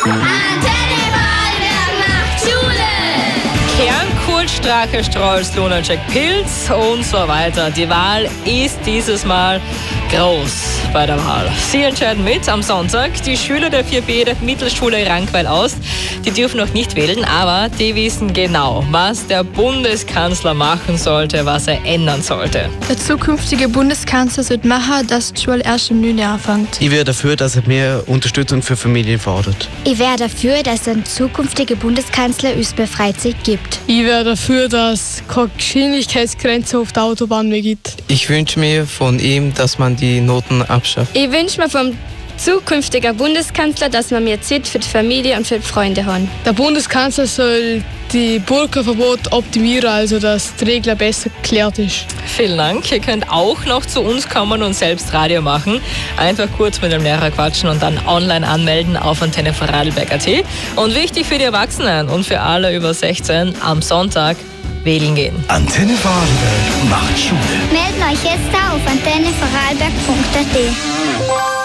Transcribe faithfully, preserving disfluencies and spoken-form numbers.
Antenne Vorarlberg macht Schule. Kernkult, Strache, Strolz, Lunacek, Pilz und so weiter. Die Wahl ist dieses Mal groß bei der Wahl. Sie entscheiden mit am Sonntag. Die Schüler der vier B der Mittelschule Rankweil-Ost, die dürfen noch nicht wählen, aber die wissen genau, was der Bundeskanzler machen sollte, was er ändern sollte. Der zukünftige Bundeskanzler sollte machen, dass die Schule erst im neuen Jahr anfängt. Ich wäre dafür, dass er mehr Unterstützung für Familien fordert. Ich wäre dafür, dass ein zukünftiger Bundeskanzler uns mehr Freizeit gibt. Ich wäre dafür, dass es keine Geschwindigkeitsgrenze auf der Autobahn mehr gibt. Ich wünsche mir von ihm, dass man die Noten abschafft. Ich wünsche mir vom zukünftigen Bundeskanzler, dass wir mehr Zeit für die Familie und für die Freunde haben. Der Bundeskanzler soll die Burka-Verbot optimieren, also dass die Regel besser geklärt ist. Vielen Dank. Ihr könnt auch noch zu uns kommen und selbst Radio machen. Einfach kurz mit dem Lehrer quatschen und dann online anmelden auf Antenne Vorarlberg Punkt at. Und wichtig für die Erwachsenen und für alle über sechzehn, am Sonntag wählen gehen. Antenne Vorarlberg macht Schule. Melden euch jetzt auf antenne vorarlberg punkt at.